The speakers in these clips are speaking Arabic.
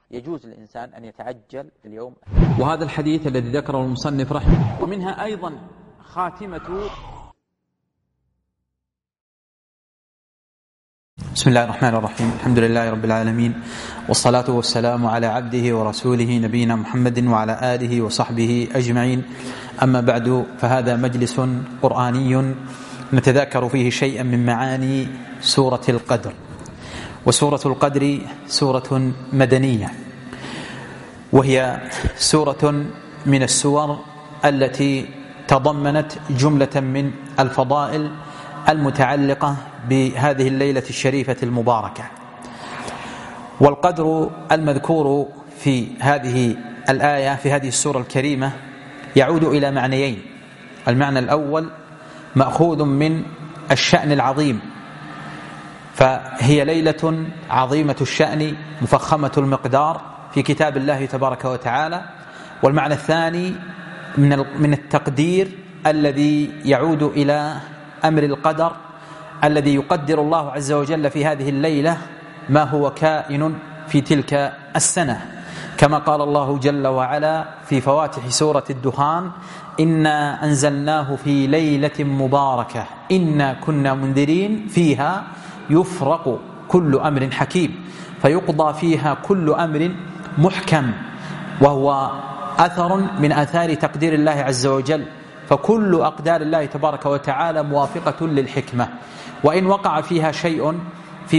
يجوز للإنسان أن يتعجل اليوم. وهذا الحديث الذي ذكره المصنف رحمه، ومنها أيضا خاتمة. بسم الله الرحمن الرحيم، الحمد لله رب العالمين، والصلاة والسلام على عبده ورسوله نبينا محمد وعلى آله وصحبه أجمعين. أما بعد، فهذا مجلس قرآني نتذاكر فيه شيئا من معاني سورة القدر. وسورة القدر سورة مدنية، وهي سورة من السور التي تضمنت جملة من الفضائل المتعلقة بهذه الليلة الشريفة المباركة. والقدر المذكور في هذه الآية في هذه السورة الكريمة يعود إلى معنيين. المعنى الأول مأخوذ من الشأن العظيم، فهي ليلة عظيمة الشأن مفخمة المقدار في كتاب الله تبارك وتعالى. والمعنى الثاني من التقدير الذي يعود إلى أمر القدر الذي يقدر الله عز وجل في هذه الليلة ما هو كائن في تلك السنة، كما قال الله جل وعلا في فواتح سورة الدخان: إنا أنزلناه في ليلة مباركة إنا كنا منذرين فيها يفرق كل أمر حكيم، فيقضى فيها كل أمر محكم، وهو أثر من آثار تقدير الله عز وجل. فكل أقدار الله تبارك وتعالى موافقة للحكمة، وإن وقع فيها شيء في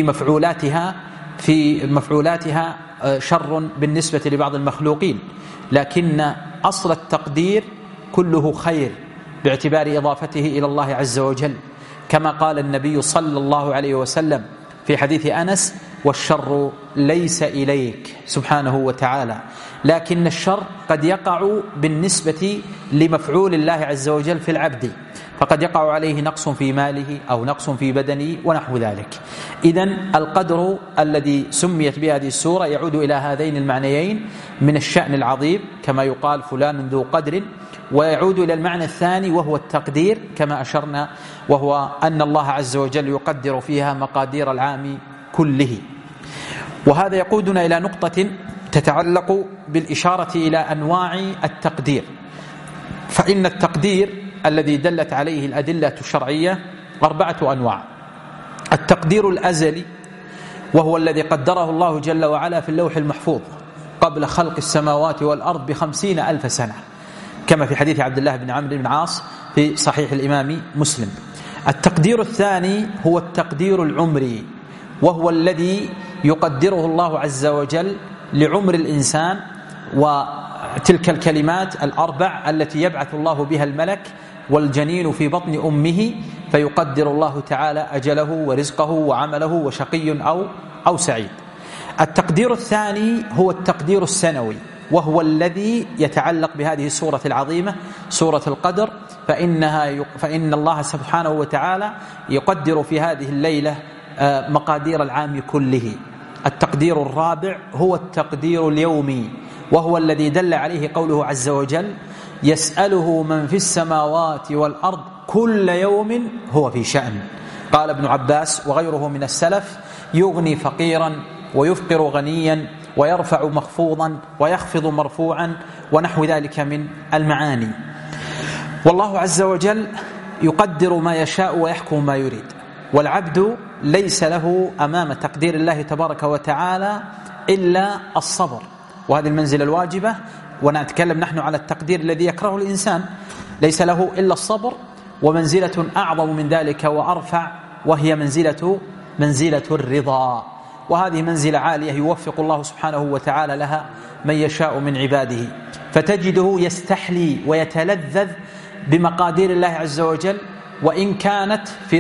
مفعولاتها شر بالنسبة لبعض المخلوقين، لكن أصل التقدير كله خير باعتبار إضافته إلى الله عز وجل، كما قال النبي صلى الله عليه وسلم في حديث أنس: والشر ليس إليك سبحانه وتعالى، لكن الشر قد يقع بالنسبة لمفعول الله عز وجل في العبد، فقد يقع عليه نقص في ماله أو نقص في بدنه ونحو ذلك. إذن القدر الذي سميت بهذه السورة يعود إلى هذين المعنيين من الشأن العظيم، كما يقال فلان ذو قدر، ويعود إلى المعنى الثاني وهو التقدير كما أشرنا، وهو أن الله عز وجل يقدر فيها مقادير العام كله. وهذا يقودنا إلى نقطة تتعلق بالإشارة إلى أنواع التقدير. فإن التقدير الذي دلت عليه الأدلة الشرعية 4 أنواع. التقدير الأزلي، وهو الذي قدره الله جل وعلا في اللوح المحفوظ قبل خلق السماوات والأرض ب50,000 سنة، كما في حديث عبد الله بن عمرو بن العاص في صحيح الإمام مسلم. التقدير الثاني هو التقدير العمري، وهو الذي يقدره الله عز وجل لعمر الإنسان، وتلك الكلمات 4 التي يبعث الله بها الملك والجنين في بطن أمه، فيقدر الله تعالى أجله ورزقه وعمله وشقي أو سعيد. التقدير الثاني هو التقدير السنوي، وهو الذي يتعلق بهذه السورة العظيمة سورة القدر، فإن الله سبحانه وتعالى يقدر في هذه الليلة مقادير العام كله. التقدير الرابع هو التقدير اليومي، وهو الذي دل عليه قوله عز وجل: يسأله من في السماوات والأرض كل يوم هو في شأن. قال ابن عباس وغيره من السلف: يغني فقيرا ويفقر غنيا ويرفع مخفوضا ويخفض مرفوعا ونحو ذلك من المعاني. والله عز وجل يقدر ما يشاء ويحكم ما يريد، والعبد ليس له أمام تقدير الله تبارك وتعالى إلا الصبر، وهذه المنزلة الواجبة. ونتكلم نحن على التقدير الذي يكرهه الإنسان، ليس له إلا الصبر، ومنزلة أعظم من ذلك وأرفع، وهي منزلة الرضا. وهذه منزلة عالية يوفق الله سبحانه وتعالى لها من يشاء من عباده، فتجده يستحلي ويتلذذ بمقادير الله عز وجل، وإن كانت في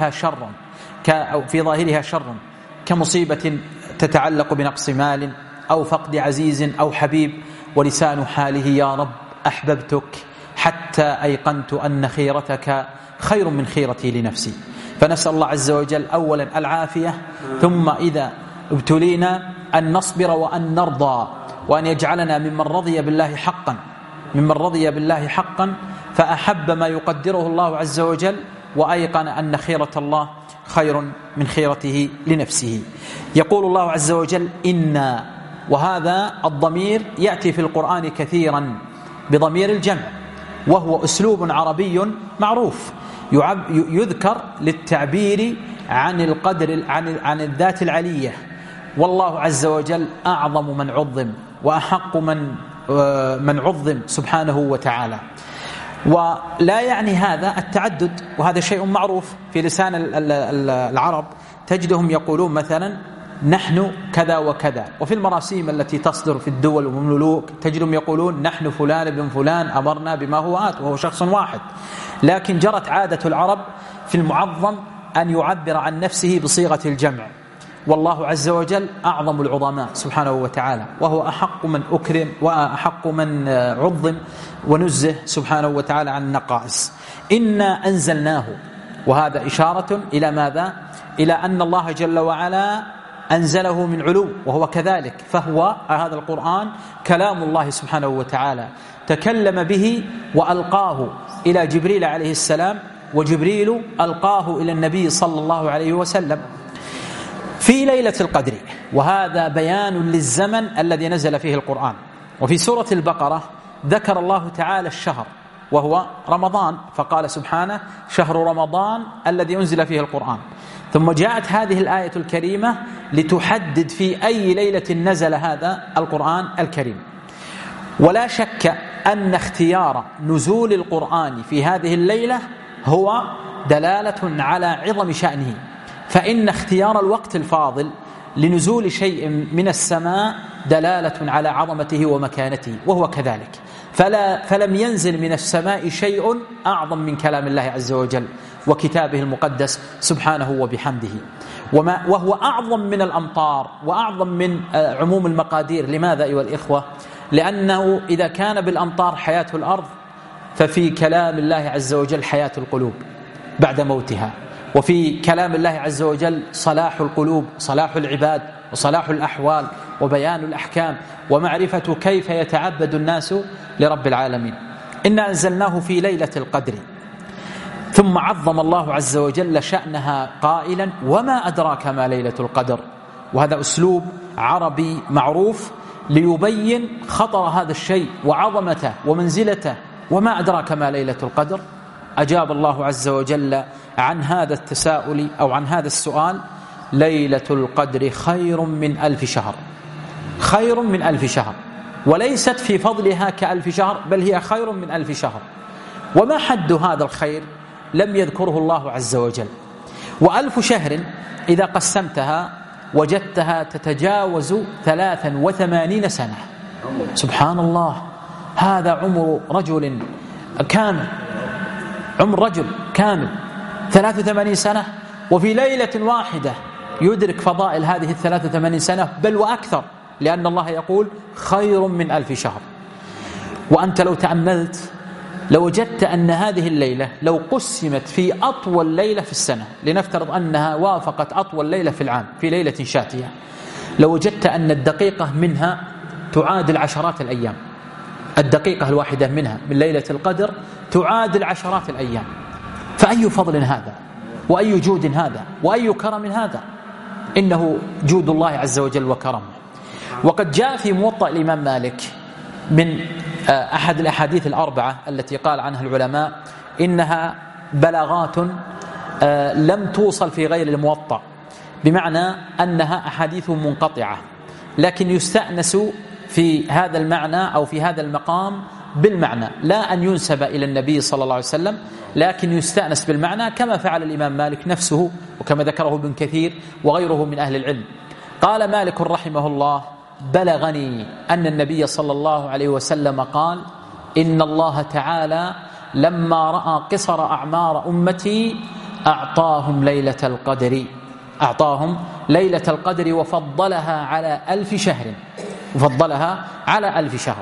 ظاهرها شر كمصيبة تتعلق بنقص مال أو فقد عزيز أو حبيب، ولسان حاله: يا رب أحببتك حتى أيقنت أن خيرتك خير من خيرتي لنفسي. فنسأل الله عز وجل أولا العافية، ثم إذا ابتلينا أن نصبر وأن نرضى، وأن يجعلنا ممن رضي بالله حقا فأحب ما يقدره الله عز وجل، وأيقن أن خيرة الله خير من خيرته لنفسه. يقول الله عز وجل: إنا وهذا الضمير يأتي في القرآن كثيرا بضمير الجمع، وهو أسلوب عربي معروف يذكر للتعبير عن القدر عن الذات العلية، والله عز وجل أعظم من عظم وأحق من عظم سبحانه وتعالى. ولا يعني هذا التعدد، وهذا شيء معروف في لسان العرب، تجدهم يقولون مثلا نحن كذا وكذا، وفي المراسيم التي تصدر في الدول والملوك تجدهم يقولون نحن فلان بن فلان أمرنا بما هو آت، وهو شخص واحد. لكن جرت عادة العرب في المعظم أن يعبر عن نفسه بصيغة الجمع، والله عز وجل أعظم العظماء سبحانه وتعالى، وهو أحق من أكرم وأحق من عظم ونزه سبحانه وتعالى عن النقائص. إنا أنزلناه، وهذا إشارة إلى ماذا؟ إلى أن الله جل وعلا أنزله من علو، وهو كذلك، فهو هذا القرآن كلام الله سبحانه وتعالى تكلم به وألقاه إلى جبريل عليه السلام، وجبريل ألقاه إلى النبي صلى الله عليه وسلم في ليلة القدر، وهذا بيان للزمن الذي نزل فيه القرآن. وفي سورة البقرة ذكر الله تعالى الشهر وهو رمضان، فقال سبحانه شهر رمضان الذي أنزل فيه القرآن. ثم جاءت هذه الآية الكريمة لتحدد في أي ليلة نزل هذا القرآن الكريم. ولا شك أن اختيار نزول القرآن في هذه الليلة هو دلالة على عظم شأنه، فإن اختيار الوقت الفاضل لنزول شيء من السماء دلالة على عظمته ومكانته، وهو كذلك. فلم ينزل من السماء شيء أعظم من كلام الله عز وجل وكتابه المقدس سبحانه وبحمده، وهو أعظم من الأمطار وأعظم من عموم المقادير. لماذا أيها الإخوة؟ لأنه إذا كان بالأمطار حياة الأرض، ففي كلام الله عز وجل حياة القلوب بعد موتها، وفي كلام الله عز وجل صلاح القلوب، صلاح العباد، وصلاح الأحوال، وبيان الأحكام، ومعرفة كيف يتعبد الناس لرب العالمين. إنا أنزلناه في ليلة القدر، ثم عظم الله عز وجل شأنها قائلا وما أدراك ما ليلة القدر. وهذا أسلوب عربي معروف ليبين خطر هذا الشيء وعظمته ومنزلته. وما أدراك ما ليلة القدر؟ أجاب الله عز وجل عن هذا التساؤل أو عن هذا السؤال: ليلة القدر خير من 1000 شهر. خير من 1000 شهر، وليست في فضلها ك1000 شهر، بل هي خير من 1000 شهر. وما حد هذا الخير؟ لم يذكره الله عز وجل. و1000 شهر إذا قسمتها وجدتها تتجاوز 83 سنة. سبحان الله، هذا عمر رجل كامل، عمر رجل كامل 83 سنة، وفي ليلة واحدة يدرك فضائل هذه 83 سنة بل وأكثر، لأن الله يقول خير من 1000 شهر. وأنت لو تأملت لوجدت أن هذه الليلة لو قسمت في أطول ليلة في السنة، لنفترض أنها وافقت أطول ليلة في العام في ليلة شاتية، لوجدت أن الدقيقة منها تعادل عشرات الأيام. الدقيقة الواحدة منها من ليلة القدر تعادل عشرات الأيام. فأي فضل هذا، وأي جود هذا، وأي كرم هذا؟ إنه جود الله عز وجل وكرمه. وقد جاء في موطأ الإمام مالك من أحد الأحاديث الأربعة التي قال عنها العلماء إنها بلاغات لم توصل في غير الموطأ، بمعنى أنها أحاديث منقطعة، لكن يستأنس في هذا المعنى أو في هذا المقام بالمعنى، لا أن ينسب إلى النبي صلى الله عليه وسلم، لكن يستأنس بالمعنى كما فعل الإمام مالك نفسه، وكما ذكره ابن كثير وغيره من أهل العلم. قال مالك رحمه الله: بلغني أن النبي صلى الله عليه وسلم قال: إن الله تعالى لما رأى قصر أعمار أمتي أعطاهم ليلة القدر وفضلها على 1000 شهر، وفضلها على 1000 شهر.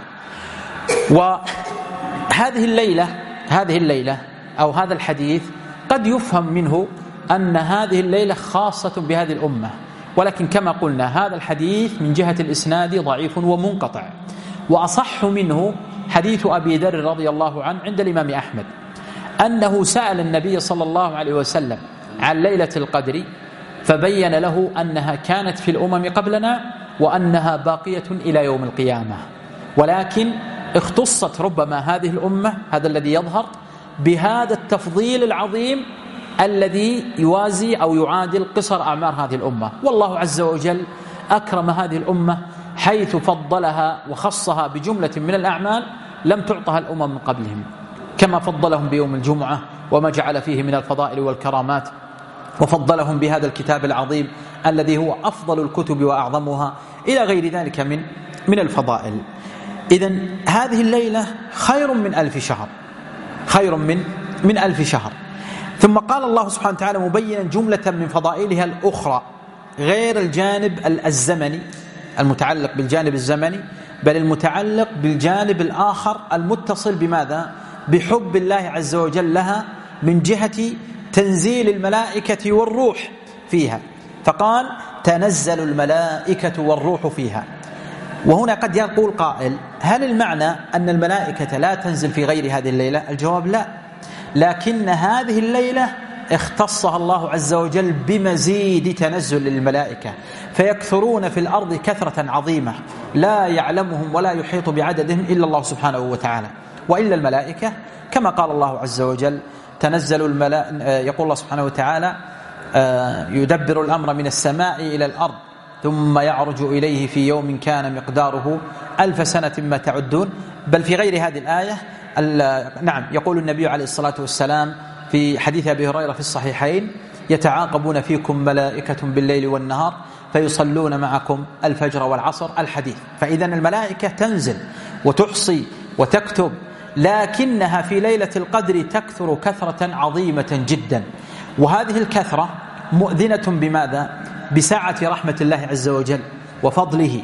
وهذه الليلة أو هذا الحديث قد يفهم منه أن هذه الليلة خاصة بهذه الأمة، ولكن كما قلنا هذا الحديث من جهة الإسناد ضعيف ومنقطع. وأصح منه حديث أبي ذر رضي الله عنه عند الإمام أحمد أنه سأل النبي صلى الله عليه وسلم عن ليلة القدر، فبين له أنها كانت في الأمم قبلنا وأنها باقية إلى يوم القيامة، ولكن اختصت ربما هذه الأمة، هذا الذي يظهر، بهذا التفضيل العظيم الذي يوازي أو يعادل قصر أعمار هذه الأمة. والله عز وجل أكرم هذه الأمة حيث فضلها وخصها بجملة من الأعمال لم تعطها الأمم من قبلهم، كما فضلهم بيوم الجمعة وما جعل فيه من الفضائل والكرامات، وفضلهم بهذا الكتاب العظيم الذي هو أفضل الكتب وأعظمها، إلى غير ذلك من الفضائل. إذن هذه الليلة خير من 1000 شهر، خير من 1000 شهر. ثم قال الله سبحانه وتعالى مبينا جملة من فضائلها الأخرى غير الجانب الزمني المتعلق بالجانب الزمني، بل المتعلق بالجانب الآخر المتصل بماذا؟ بحب الله عز وجل لها من جهة تنزيل الملائكة والروح فيها، فقال تنزل الملائكة والروح فيها. وهنا قد يقول قائل هل المعنى أن الملائكة لا تنزل في غير هذه الليلة؟ الجواب لا، لكن هذه الليلة اختصها الله عز وجل بمزيد تنزل للملائكة، فيكثرون في الأرض كثرة عظيمة لا يعلمهم ولا يحيط بعددهم إلا الله سبحانه وتعالى. وإلا الملائكة كما قال الله عز وجل تنزل يقول الله سبحانه وتعالى يدبر الأمر من السماء إلى الأرض ثم يعرج إليه في يوم كان مقداره 1000 سنة ما تعدون. بل في غير هذه الآية نعم يقول النبي عليه الصلاة والسلام في حديث أبي هريرة في الصحيحين يتعاقبون فيكم ملائكة بالليل والنهار فيصلون معكم الفجر والعصر الحديث. فإذا الملائكة تنزل وتحصي وتكتب، لكنها في ليلة القدر تكثر كثرة عظيمة جدا، وهذه الكثرة مؤذنة بماذا؟ بسعة رحمة الله عز وجل وفضله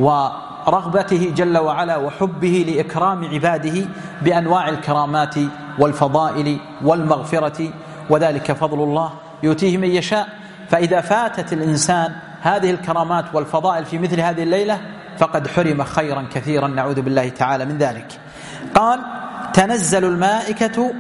ورغبته جل وعلا وحبه لإكرام عباده بأنواع الكرامات والفضائل والمغفرة، وذلك فضل الله يؤتيه من يشاء. فإذا فاتت الإنسان هذه الكرامات والفضائل في مثل هذه الليلة فقد حرم خيرا كثيرا، نعوذ بالله تعالى من ذلك. قال تنزل الملائكة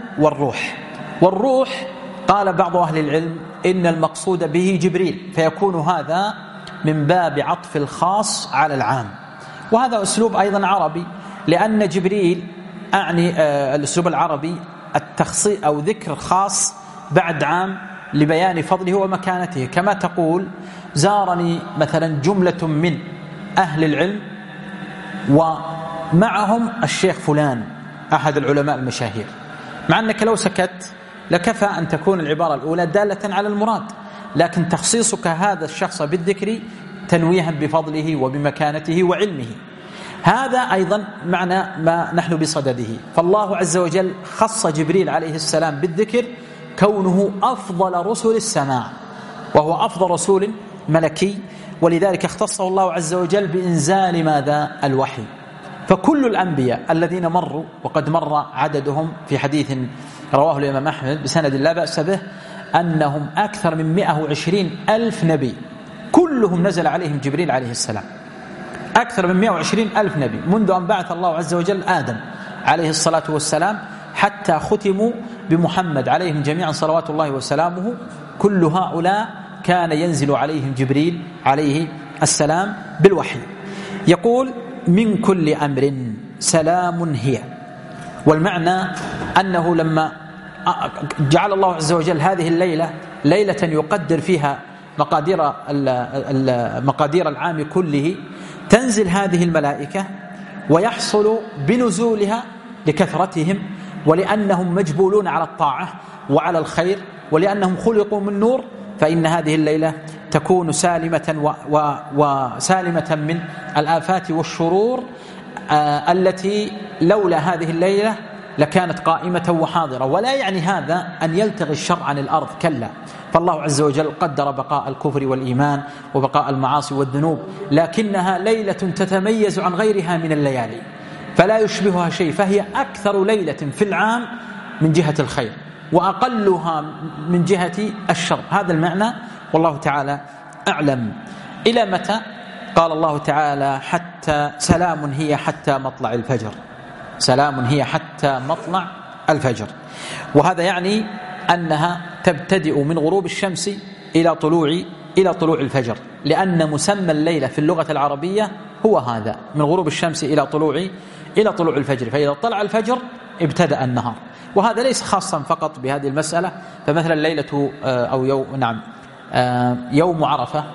والروح قال بعض أهل العلم إن المقصود به جبريل، فيكون هذا من باب عطف الخاص على العام، وهذا أسلوب أيضا عربي، لأن جبريل أعني الأسلوب العربي التخصيص أو ذكر خاص بعد عام لبيان فضله ومكانته. كما تقول زارني مثلا جملة من أهل العلم ومعهم الشيخ فلان أحد العلماء المشاهير، مع أنك لو سكت لكفى أن تكون العبارة الأولى دالة على المراد، لكن تخصيصك هذا الشخص بالذكر تنويها بفضله وبمكانته وعلمه، هذا أيضا معنى ما نحن بصدده. فالله عز وجل خص جبريل عليه السلام بالذكر كونه أفضل رسل السماء، وهو أفضل رسول ملكي، ولذلك اختصه الله عز وجل بإنزال ماذا؟ الوحي. فكل الأنبياء الذين مروا وقد مر عددهم في حديث رواه الإمام أحمد بسند لا بأس به أنهم أكثر من 120,000 نبي كلهم نزل عليهم جبريل عليه السلام، أكثر من 120,000 نبي منذ أن بعث الله عز وجل آدم عليه الصلاة والسلام حتى ختموا بمحمد عليهم جميعا صلوات الله وسلامه. كل هؤلاء كان ينزل عليهم جبريل عليه السلام بالوحي. يقول من كل أمر سلام هي، والمعنى أنه لما جعل الله عز وجل هذه الليلة ليلة يقدر فيها مقادير العام كله، تنزل هذه الملائكة ويحصل بنزولها لكثرتهم ولأنهم مجبولون على الطاعة وعلى الخير ولأنهم خلقوا من نور، فإن هذه الليلة تكون سالمة وسالمة من الآفات والشرور التي لولا هذه الليلة لكانت قائمة وحاضرة. ولا يعني هذا أن يلتغي الشر عن الأرض، كلا، فالله عز وجل قدر بقاء الكفر والإيمان وبقاء المعاصي والذنوب، لكنها ليلة تتميز عن غيرها من الليالي فلا يشبهها شيء، فهي أكثر ليلة في العام من جهة الخير وأقلها من جهة الشر. هذا المعنى والله تعالى أعلم. إلى متى؟ قال الله تعالى حتى سلام هي حتى مطلع الفجر، سلام هي حتى مطلع الفجر، وهذا يعني أنها تبتدئ من غروب الشمس إلى طلوع إلى طلوع الفجر، لأن مسمى الليلة في اللغة العربية هو هذا، من غروب الشمس إلى طلوع الفجر. فإذا طلع الفجر ابتدأ النهار. وهذا ليس خاصا فقط بهذه المسألة، فمثلا ليلة أو يوم عرفة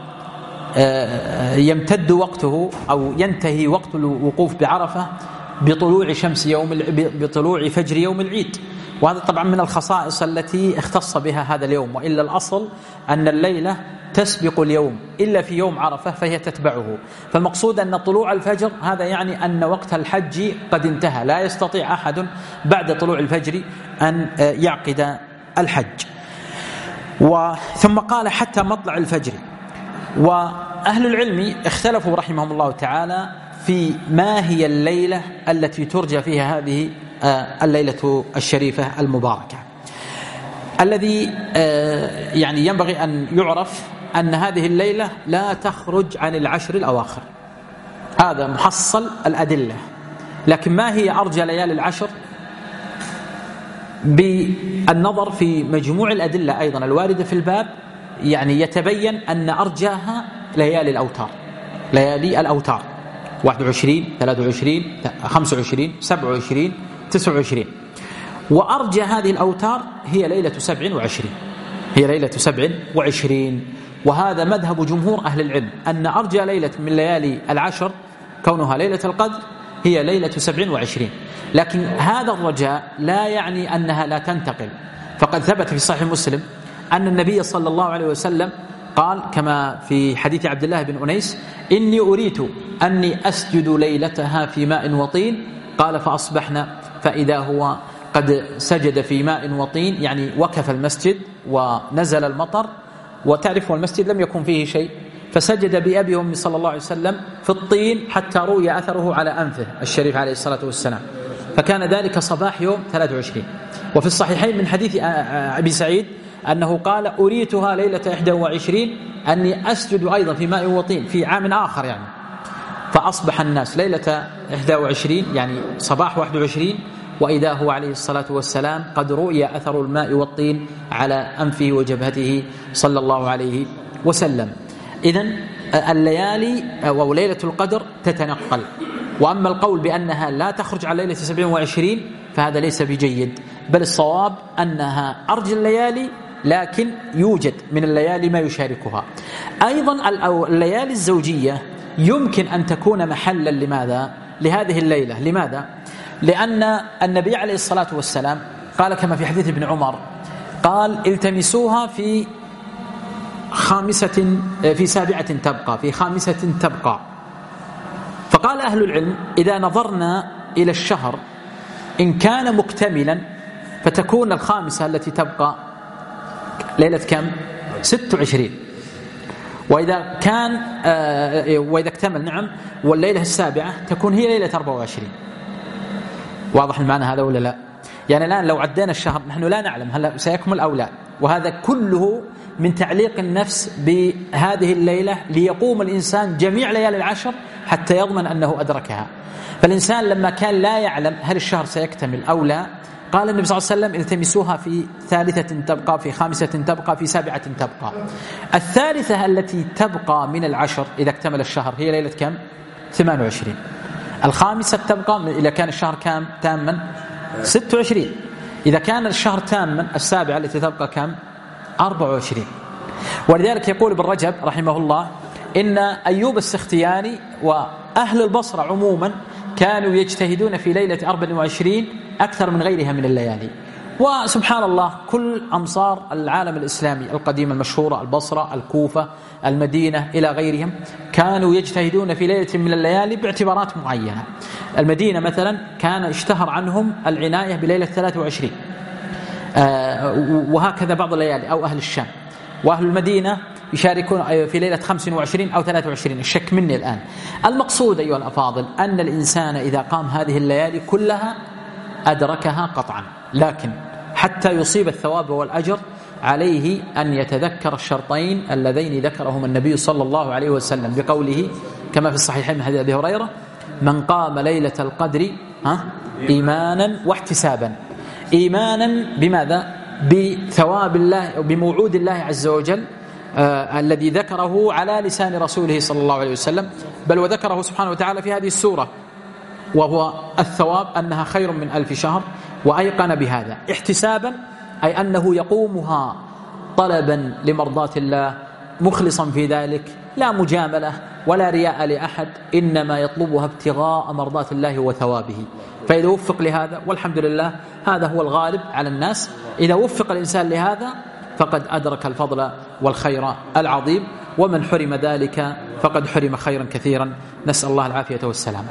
يمتد وقته أو ينتهي وقت الوقوف بعرفة بطلوع فجر يوم العيد. وهذا طبعا من الخصائص التي اختص بها هذا اليوم، وإلا الأصل أن الليلة تسبق اليوم، إلا في يوم عرفة فهي تتبعه. فالمقصود أن طلوع الفجر هذا يعني أن وقت الحج قد انتهى، لا يستطيع أحد بعد طلوع الفجر أن يعقد الحج. ثم قال حتى مطلع الفجر. وأهل العلم اختلفوا رحمهم الله تعالى في ما هي الليلة التي ترجى فيها هذه الليلة الشريفة المباركة. الذي يعني ينبغي أن يعرف أن هذه الليلة لا تخرج عن العشر الأواخر، هذا محصل الأدلة. لكن ما هي أرجى ليالي العشر؟ بالنظر في مجموع الأدلة أيضا الواردة في الباب يعني يتبين أن أرجاها ليالي الأوتار 21 23 25 27 29. وأرجى هذه الأوتار هي ليلة 27. وهذا مذهب جمهور أهل العلم، أن أرجى ليلة من ليالي العشر كونها ليلة القدر هي ليلة 27. لكن هذا الرجاء لا يعني أنها لا تنتقل، فقد ثبت في صحيح مسلم أن النبي صلى الله عليه وسلم قال كما في حديث عبد الله بن أنيس: إني أريت أني أسجد ليلتها في ماء وطين، قال فأصبحنا فإذا هو قد سجد في ماء وطين، يعني وكف المسجد ونزل المطر، وتعرف المسجد لم يكن فيه شيء، فسجد بأبي وأمي صلى الله عليه وسلم في الطين حتى روي أثره على أنفه الشريف عليه الصلاة والسلام، فكان ذلك صباح يوم 23. وفي الصحيحين من حديث أبي سعيد أنه قال: أريتها ليلة 21 أني أسجد أيضا في ماء وطين في عام آخر يعني. فأصبح الناس ليلة 21 يعني صباح 21 وإذا هو عليه الصلاة والسلام قد رؤي أثر الماء والطين على أنفه وجبهته صلى الله عليه وسلم. إذن الليالي أو ليلة القدر تتنقل. وأما القول بأنها لا تخرج على ليلة 27 فهذا ليس بجيد، بل الصواب أنها أرجى الليالي، لكن يوجد من الليالي ما يشاركها. أيضا الليالي الزوجية يمكن أن تكون محلا لهذه الليلة. لماذا؟ لأن النبي عليه الصلاة والسلام قال كما في حديث ابن عمر قال: التمسوها في سابعة تبقى، في خامسة تبقى. فقال أهل العلم: إذا نظرنا إلى الشهر إن كان مكتملا فتكون الخامسة التي تبقى ليلة كم؟ 26. وإذا اكتمل والليلة السابعة تكون هي ليلة 24. واضح المعنى هذا ولا لا؟ يعني الآن لو عدينا الشهر نحن لا نعلم هل سيكمل أو لا، وهذا كله من تعليق النفس بهذه الليلة ليقوم الإنسان جميع ليالي العشر حتى يضمن أنه أدركها. فالإنسان لما كان لا يعلم هل الشهر سيكتمل أو لا، قال النبي صلى الله عليه وسلم: التمسوها في ثالثة تبقى، في خامسة تبقى، في سابعة تبقى. الثالثة التي تبقى من العشر إذا اكتمل الشهر هي ليلة كم؟ 28. الخامسة تبقى إذا كان الشهر كم تاما؟ 26. إذا كان الشهر تاما السابعة التي تبقى كم؟ 24. ولذلك يقول ابن رجب رحمه الله إن أيوب السختياني وأهل البصرة عموما كانوا يجتهدون في ليلة 24 أكثر من غيرها من الليالي. وسبحان الله كل أمصار العالم الإسلامي القديم المشهورة، البصرة، الكوفة، المدينة إلى غيرهم، كانوا يجتهدون في ليلة من الليالي باعتبارات معينة. المدينة مثلا كان اشتهر عنهم العناية بليلة 23، وهكذا بعض الليالي، أو أهل الشام. وأهل المدينة يشاركون في ليلة 25 أو 23، الشك مني الآن. المقصود أيها الأفاضل أن الإنسان إذا قام هذه الليالي كلها أدركها قطعا، لكن حتى يصيب الثواب والأجر عليه أن يتذكر الشرطين اللذين ذكرهما النبي صلى الله عليه وسلم بقوله كما في الصحيحين من حديث أبي هريرة: من قام ليلة القدر إيمانا واحتسابا. إيمانا بماذا؟ بثواب الله وبموعود الله عز وجل الذي ذكره على لسان رسوله صلى الله عليه وسلم، بل وذكره سبحانه وتعالى في هذه السورة، وهو الثواب أنها خير من 1000 شهر، وأيقن بهذا احتسابا، أي أنه يقومها طلبا لمرضاة الله مخلصا في ذلك، لا مجاملة ولا رياء لأحد، إنما يطلبها ابتغاء مرضاة الله وثوابه. فإذا وفق لهذا، والحمد لله هذا هو الغالب على الناس، إذا وفق الإنسان لهذا فقد أدرك الفضل والخير العظيم، ومن حرم ذلك فقد حرم خيرا كثيرا، نسأل الله العافية والسلامة.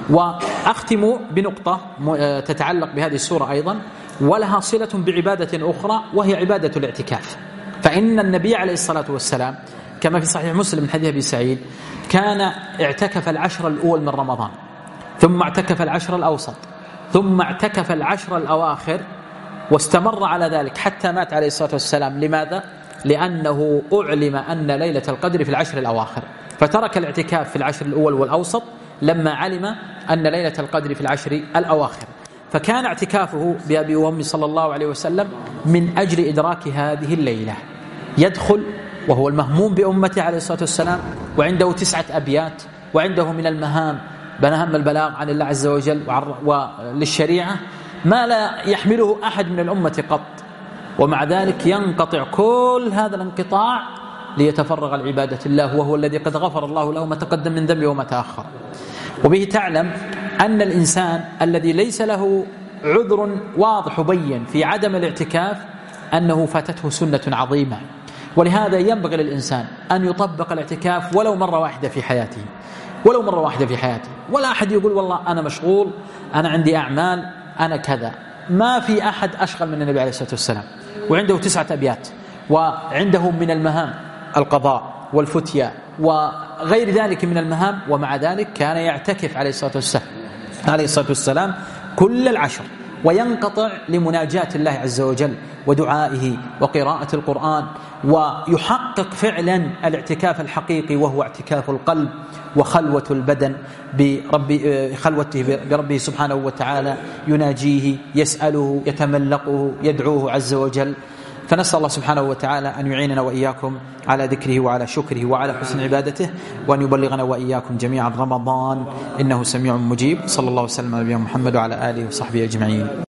وأختم بنقطة تتعلق بهذه السورة أيضا، ولها صلة بعبادة أخرى، وهي عبادة الاعتكاف. فإن النبي عليه الصلاة والسلام كما في صحيح مسلم من حديث أبي سعيد كان اعتكف 10 الأول من رمضان، ثم اعتكف 10 الأوسط، ثم اعتكف 10 الأواخر، واستمر على ذلك حتى مات عليه الصلاة والسلام. لماذا؟ لأنه أعلم أن ليلة القدر في 10 الأواخر، فترك الاعتكاف في 10 الأول والأوسط لما علم أن ليلة القدر في 10 الأواخر. فكان اعتكافه بأبي وأمي صلى الله عليه وسلم من أجل إدراك هذه الليلة. يدخل وهو المهموم بأمته عليه الصلاة والسلام، وعنده 9 أبيات، وعنده من المهام بنهم البلاغ عن الله عز وجل وللشريعة ما لا يحمله أحد من الأمة قط، ومع ذلك ينقطع كل هذا الانقطاع ليتفرغ العبادة الله، وهو الذي قد غفر الله له ما تقدم من ذنبه وما تأخر. وبه تعلم أن الإنسان الذي ليس له عذر واضح بين في عدم الاعتكاف أنه فاتته سنة عظيمة، ولهذا ينبغي للإنسان أن يطبق الاعتكاف ولو مرة واحدة في حياته، ولو مرة واحدة في حياته. ولا أحد يقول والله أنا مشغول، أنا عندي أعمال، أنا كذا. ما في أحد أشغل من النبي عليه الصلاة والسلام، وعنده 9 أبيات، وعنده من المهام القضاء والفتية وغير ذلك من المهام، ومع ذلك كان يعتكف عليه الصلاة والسلام كل 10، وينقطع لمناجاة الله عز وجل ودعائه وقراءة القرآن، ويحقق فعلا الاعتكاف الحقيقي، وهو اعتكاف القلب وخلوة البدن خلوته بربه سبحانه وتعالى، يناجيه، يسأله، يتملقه، يدعوه عز وجل. فنسأل الله سبحانه وتعالى أن يعيننا وإياكم على ذكره وعلى شكره وعلى حسن عبادته، وأن يبلغنا وإياكم جميعا رمضان، إنه سميع مجيب. صلى الله وسلم على نبينا محمد وعلى آله وصحبه أجمعين.